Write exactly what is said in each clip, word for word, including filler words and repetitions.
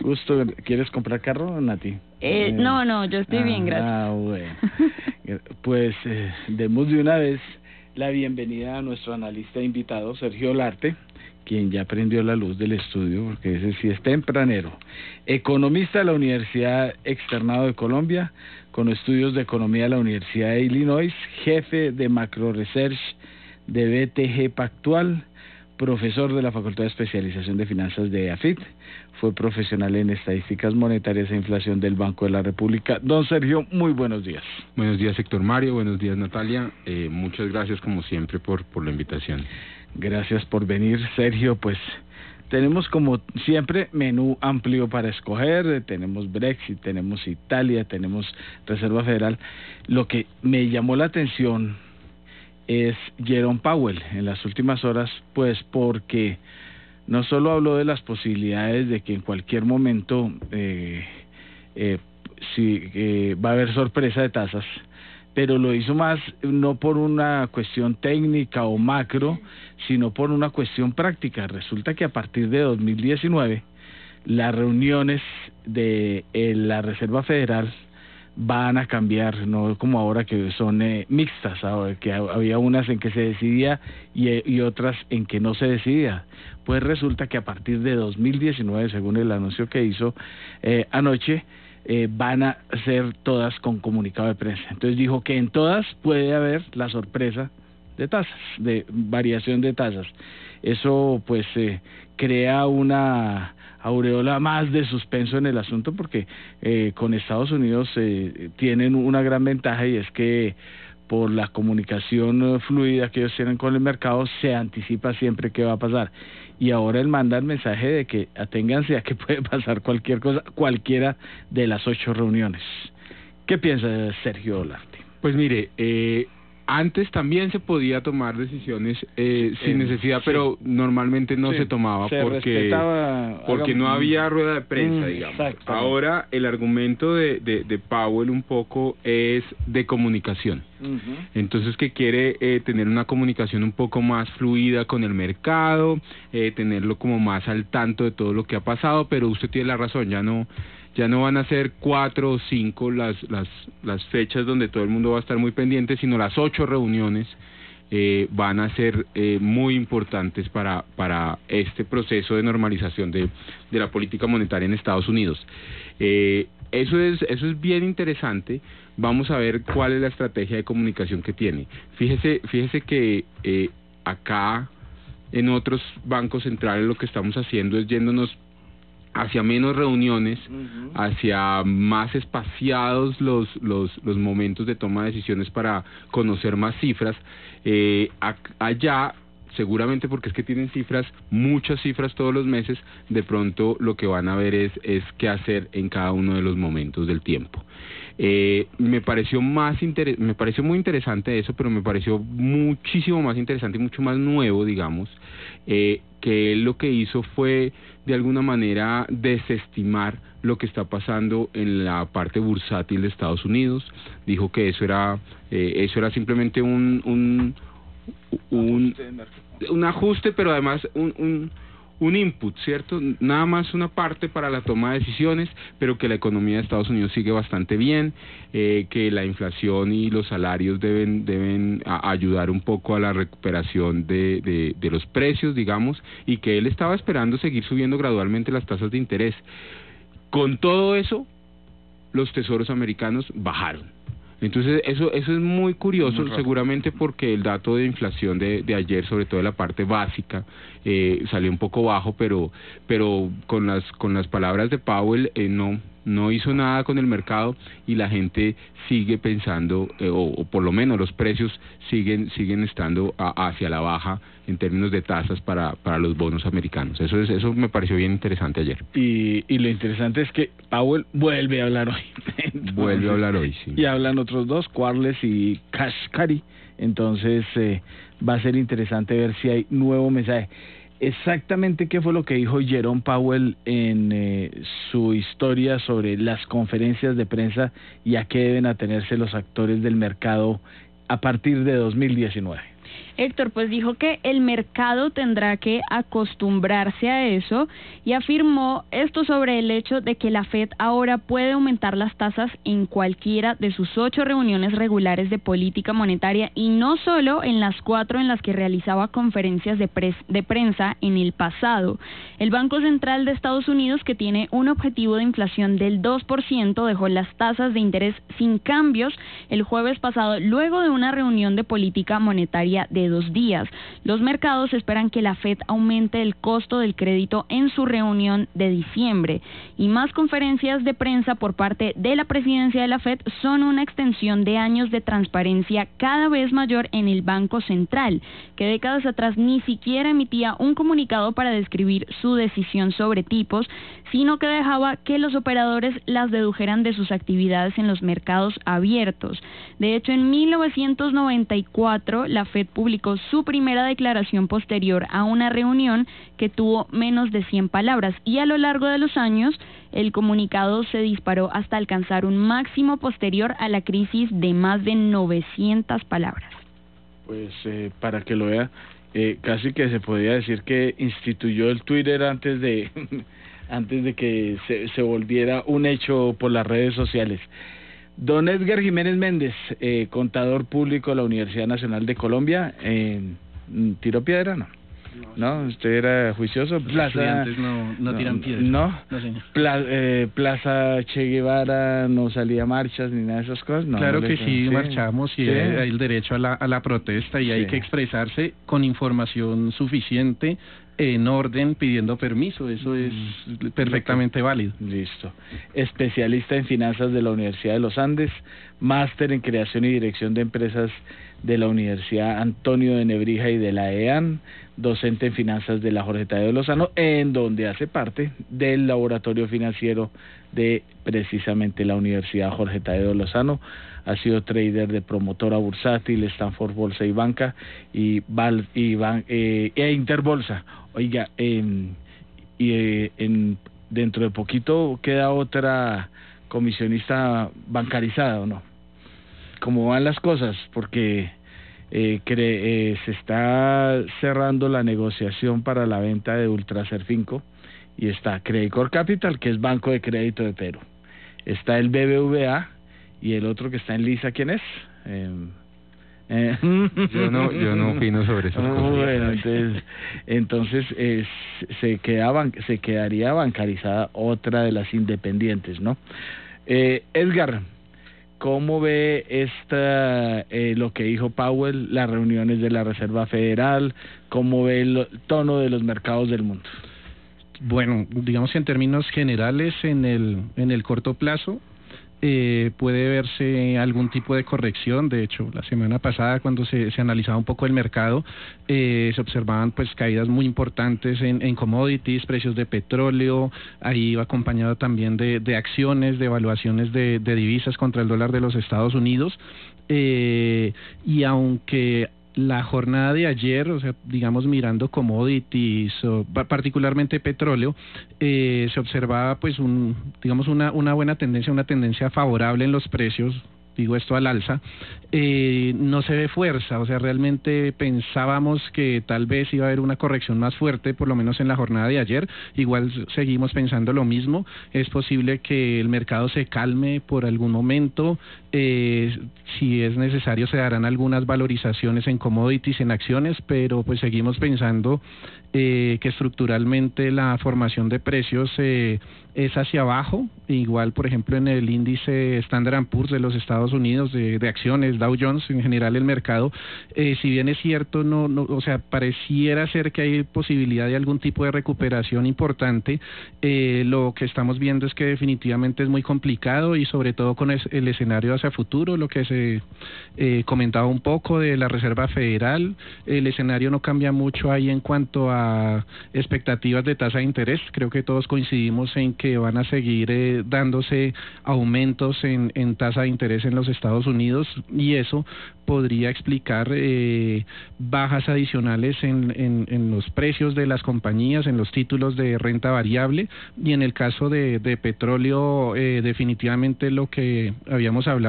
gusto. ¿Quieres comprar carro, Nati? Eh, eh, no, no, yo estoy ah, bien, gracias. Ah, bueno. Pues eh, demos de una vez la bienvenida a nuestro analista invitado, Sergio Olarte, quien ya prendió la luz del estudio, porque ese sí es tempranero. Economista de la Universidad Externado de Colombia, con estudios de economía de la Universidad de Illinois, jefe de Macro Research de B T G Pactual, profesor de la Facultad de Especialización de Finanzas de AFIT, fue profesional en estadísticas monetarias e inflación del Banco de la República. Don Sergio, muy buenos días. Buenos días, Héctor Mario, buenos días, Natalia. Eh, muchas gracias, como siempre, por, por la invitación. Gracias por venir, Sergio. Pues tenemos, como siempre, menú amplio para escoger. Tenemos Brexit, tenemos Italia, tenemos Reserva Federal. Lo que me llamó la atención es Jerome Powell en las últimas horas, pues porque no solo habló de las posibilidades de que en cualquier momento eh, eh, sí, eh, va a haber sorpresa de tasas, pero lo hizo más no por una cuestión técnica o macro, sino por una cuestión práctica. Resulta que a partir de dos mil diecinueve las reuniones de eh, la Reserva Federal van a cambiar, no como ahora que son eh, mixtas, ahora que había unas en que se decidía y, y otras en que no se decidía. Pues resulta que a partir de dos mil diecinueve, según el anuncio que hizo eh, anoche, eh, van a ser todas con comunicado de prensa. Entonces dijo que en todas puede haber la sorpresa de tasas, de variación de tasas. Eso pues eh, crea una aureola más de suspenso en el asunto, porque eh, con Estados Unidos eh, tienen una gran ventaja, y es que por la comunicación fluida que ellos tienen con el mercado se anticipa siempre qué va a pasar, y ahora él manda el mensaje de que aténganse a que puede pasar cualquier cosa, cualquiera de las ocho reuniones. ¿Qué piensa Sergio Olarte? Pues mire, eh antes también se podía tomar decisiones eh, sin eh, necesidad, sí. pero normalmente no sí. se tomaba se porque, porque no había rueda de prensa, mm, digamos. Ahora el argumento de, de, de Powell un poco es de comunicación. Uh-huh. Entonces que quiere eh, tener una comunicación un poco más fluida con el mercado, eh, tenerlo como más al tanto de todo lo que ha pasado, pero usted tiene la razón, ya no... Ya no van a ser cuatro o cinco las, las, las fechas donde todo el mundo va a estar muy pendiente, sino las ocho reuniones eh, van a ser eh, muy importantes para, para este proceso de normalización de, de la política monetaria en Estados Unidos. Eh, eso es, eso es bien interesante. Vamos a ver cuál es la estrategia de comunicación que tiene. Fíjese, fíjese que eh, acá en otros bancos centrales lo que estamos haciendo es yéndonos hacia menos reuniones, uh-huh. hacia más espaciados los, los, los momentos de toma de decisiones para conocer más cifras. Eh, allá, seguramente porque es que tienen cifras, muchas cifras todos los meses, de pronto lo que van a ver es, es qué hacer en cada uno de los momentos del tiempo. Eh, me pareció más inter- me pareció muy interesante eso, pero me pareció muchísimo más interesante y mucho más nuevo, digamos, eh, que él lo que hizo fue de alguna manera desestimar lo que está pasando en la parte bursátil de Estados Unidos. Dijo que eso era eh, eso era simplemente un un un, un ajuste, pero además un, un un input, ¿cierto? Nada más una parte para la toma de decisiones, pero que la economía de Estados Unidos sigue bastante bien, eh, que la inflación y los salarios deben deben a, ayudar un poco a la recuperación de, de, de los precios, digamos, y que él estaba esperando seguir subiendo gradualmente las tasas de interés. Con todo eso, los tesoros americanos bajaron. Entonces eso eso es muy curioso, muy seguramente porque el dato de inflación de, de ayer, sobre todo de la parte básica, eh, salió un poco bajo, pero pero con las con las palabras de Powell eh, no no hizo nada con el mercado, y la gente sigue pensando, eh, o, o por lo menos los precios siguen siguen estando a, hacia la baja en términos de tasas para para los bonos americanos. Eso es eso me pareció bien interesante ayer. Y, y lo interesante es que Powell vuelve a hablar hoy. Entonces, vuelve a hablar hoy, sí. Y hablan otros dos, Quarles y Kashkari. Entonces eh, va a ser interesante ver si hay nuevo mensaje. Exactamente qué fue lo que dijo Jerome Powell en eh, su historia sobre las conferencias de prensa y a qué deben atenerse los actores del mercado a partir de dos mil diecinueve. Héctor, pues dijo que el mercado tendrá que acostumbrarse a eso y afirmó esto sobre el hecho de que la Fed ahora puede aumentar las tasas en cualquiera de sus ocho reuniones regulares de política monetaria y no solo en las cuatro en las que realizaba conferencias de, pres- de prensa en el pasado. El Banco Central de Estados Unidos, que tiene un objetivo de inflación del dos por ciento, dejó las tasas de interés sin cambios el jueves pasado luego de una reunión de política monetaria de dos días. Los mercados esperan que la Fed aumente el costo del crédito en su reunión de diciembre y más conferencias de prensa por parte de la presidencia de la Fed son una extensión de años de transparencia cada vez mayor en el Banco Central, que décadas atrás ni siquiera emitía un comunicado para describir su decisión sobre tipos, sino que dejaba que los operadores las dedujeran de sus actividades en los mercados abiertos. De hecho, en mil novecientos noventa y cuatro, la Fed publicó su primera declaración posterior a una reunión que tuvo menos de cien palabras y a lo largo de los años el comunicado se disparó hasta alcanzar un máximo posterior a la crisis de más de novecientas palabras. Pues eh, para que lo vea, eh, casi que se podría decir que instituyó el Twitter antes de antes de que se, se volviera un hecho por las redes sociales. Don Edgar Jiménez Méndez, eh, contador público de la Universidad Nacional de Colombia, eh, ¿tiró piedra? No. No, usted era juicioso. Los Plaza, estudiantes no, no tiran no, piedra. No, no señor. Pla, eh, Plaza Che Guevara no salía a marchas ni nada de esas cosas. No, claro no que le, sí, sí, marchamos y sí. Hay el derecho a la, a la protesta y sí. Hay que expresarse con información suficiente, en orden, pidiendo permiso. Eso es mm. perfectamente válido. Listo. Especialista en finanzas de la Universidad de los Andes, máster en creación y dirección de empresas de la Universidad Antonio de Nebrija y de la E A N, docente en finanzas de la Jorge Tadeo Lozano, en donde hace parte del laboratorio financiero de precisamente la Universidad Jorge Tadeo Lozano. Ha sido trader de promotora bursátil, Stanford Bolsa y Banca y, Val, y ban, eh, e Interbolsa. Oiga, eh, y eh, en, dentro de poquito queda otra comisionista bancarizada, ¿o no? ¿Cómo van las cosas? Porque eh, cre, eh, se está cerrando la negociación para la venta de Ultraserfinco y está Credicor Capital, que es Banco de Crédito de Perú. Está el B B V A y el otro que está en lisa, ¿quién es? Eh, eh. Yo no, yo no opino sobre eso. Oh, bueno, entonces, entonces eh, se queda ban, se quedaría bancarizada otra de las independientes, ¿no? Eh, Edgar, ¿cómo ve esta eh, lo que dijo Powell, las reuniones de la Reserva Federal? ¿Cómo ve el tono de los mercados del mundo? Bueno, digamos que en términos generales, en el en el corto plazo, Eh, puede verse algún tipo de corrección. De hecho, la semana pasada, cuando se, se analizaba un poco el mercado, eh, se observaban pues caídas muy importantes en, en commodities, precios de petróleo. Ahí iba acompañado también de, de acciones, de evaluaciones de, de divisas contra el dólar de los Estados Unidos. Eh, y aunque la jornada de ayer, o sea, digamos mirando commodities, o particularmente petróleo, eh, se observaba pues un, digamos una una buena tendencia, una tendencia favorable en los precios. Digo esto al alza, eh, no se ve fuerza, o sea, realmente pensábamos que tal vez iba a haber una corrección más fuerte, por lo menos en la jornada de ayer. Igual seguimos pensando lo mismo. Es posible que el mercado se calme por algún momento, eh, si es necesario se darán algunas valorizaciones en commodities, en acciones, pero pues seguimos pensando eh, que estructuralmente la formación de precios eh, es hacia abajo. Igual, por ejemplo, en el índice Standard and Poor's de los Estados Unidos de, de acciones, Dow Jones, en general el mercado, eh, si bien es cierto, no, no, o sea, pareciera ser que hay posibilidad de algún tipo de recuperación importante, eh, lo que estamos viendo es que definitivamente es muy complicado, y sobre todo con es, el escenario hacia futuro, lo que se eh, comentaba un poco de la Reserva Federal. El escenario no cambia mucho ahí en cuanto a expectativas de tasa de interés. Creo que todos coincidimos en que van a seguir eh, dándose aumentos en, en tasa de interés en los Estados Unidos, y eso podría explicar eh, bajas adicionales en, en, en los precios de las compañías, en los títulos de renta variable. Y en el caso de, de petróleo, eh, definitivamente lo que habíamos hablado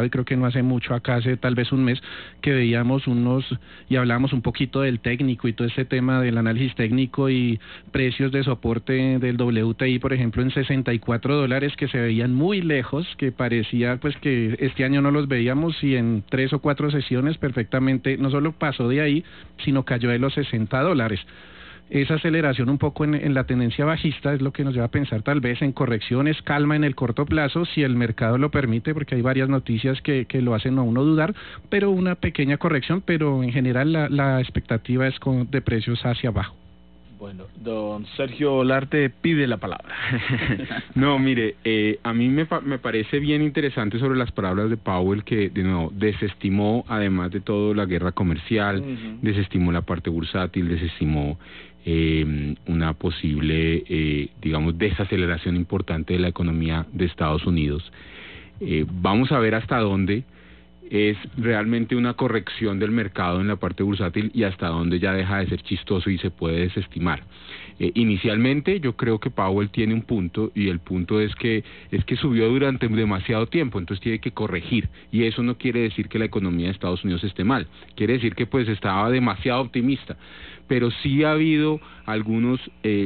hablado, y creo que no hace mucho, acá hace tal vez un mes, que veíamos unos, y hablábamos un poquito del técnico y todo este tema del análisis técnico y precios de soporte del W T I, por ejemplo, en sesenta y cuatro dólares, que se veían muy lejos, que parecía pues que este año no los veíamos, y en tres o cuatro sesiones perfectamente no solo pasó de ahí, sino cayó de los sesenta dólares. Esa aceleración un poco en, en la tendencia bajista es lo que nos lleva a pensar tal vez en correcciones, calma en el corto plazo, si el mercado lo permite, porque hay varias noticias que, que lo hacen a uno dudar, pero una pequeña corrección, pero en general la, la expectativa es con, de precios hacia abajo. Bueno, don Sergio Olarte pide la palabra. No, mire, eh, a mí me, me parece bien interesante sobre las palabras de Powell, que de nuevo desestimó, además de todo, la guerra comercial, uh-huh. desestimó la parte bursátil, desestimó eh, una posible, eh, digamos, desaceleración importante de la economía de Estados Unidos. Eh, vamos a ver hasta dónde es realmente una corrección del mercado en la parte bursátil y hasta dónde ya deja de ser chistoso y se puede desestimar. Eh, inicialmente yo creo que Powell tiene un punto, y el punto es que es que subió durante demasiado tiempo, entonces tiene que corregir, y eso no quiere decir que la economía de Estados Unidos esté mal, quiere decir que pues estaba demasiado optimista, pero sí ha habido algunos eh,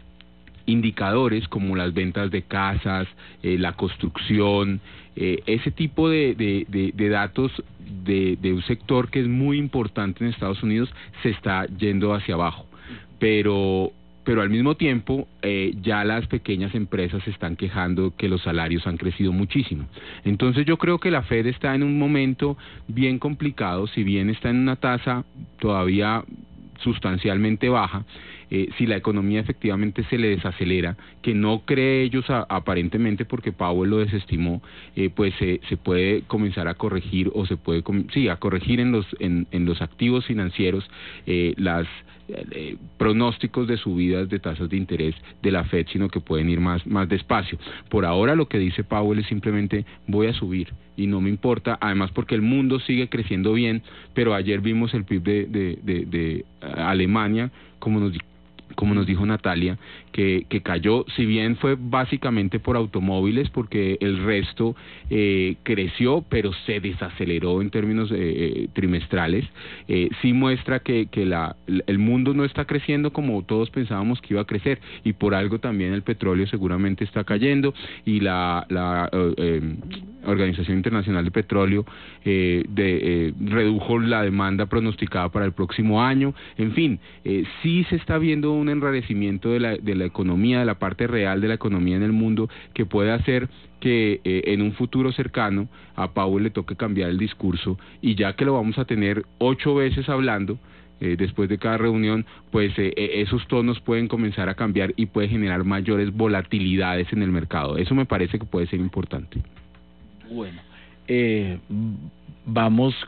indicadores como las ventas de casas, eh, la construcción, eh, ese tipo de, de, de, de datos de, de un sector que es muy importante en Estados Unidos se está yendo hacia abajo, pero pero al mismo tiempo eh, ya las pequeñas empresas se están quejando que los salarios han crecido muchísimo. Entonces yo creo que la Fed está en un momento bien complicado, si bien está en una tasa todavía sustancialmente baja, eh, si la economía efectivamente se le desacelera, que no cree ellos a, aparentemente porque Powell lo desestimó, eh, pues eh, se puede comenzar a corregir o se puede, sí, a corregir en los en, en los activos financieros eh, las eh, pronósticos de subidas de tasas de interés de la Fed, sino que pueden ir más, más despacio. Por ahora lo que dice Powell es simplemente voy a subir y no me importa, además porque el mundo sigue creciendo bien, pero ayer vimos el P I B de, de, de, de Alemania, como nos como nos dijo Natalia, que, que cayó, si bien fue básicamente por automóviles, porque el resto eh, creció, pero se desaceleró en términos eh, trimestrales, eh, sí muestra que, que la, el mundo no está creciendo como todos pensábamos que iba a crecer, y por algo también el petróleo seguramente está cayendo, y la, la eh, eh, Organización Internacional de Petróleo eh, de, eh, redujo la demanda pronosticada para el próximo año. En fin, eh, sí se está viendo un enrarecimiento de la, de la economía, de la parte real de la economía en el mundo, que puede hacer que eh, en un futuro cercano a Powell le toque cambiar el discurso, y ya que lo vamos a tener ocho veces hablando eh, después de cada reunión, pues eh, esos tonos pueden comenzar a cambiar y puede generar mayores volatilidades en el mercado. Eso me parece que puede ser importante. Bueno, eh, vamos